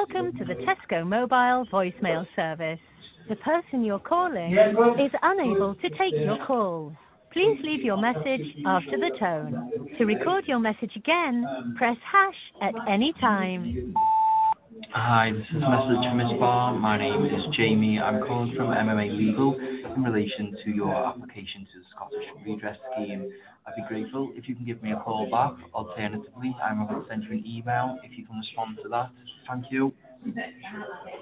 Welcome to the Tesco Mobile voicemail service. The person you're calling is unable to take your call. Please leave your message after the tone. To record your message again, press # at any time. Hi, this is a message from Miss Barr. My name is Jamie. I'm calling from MMA Legal in relation to your application to the Scottish Redress Scheme. I'd be grateful if you can give me a call back. Alternatively, I'm going to send you an email if you can respond to that. Thank you.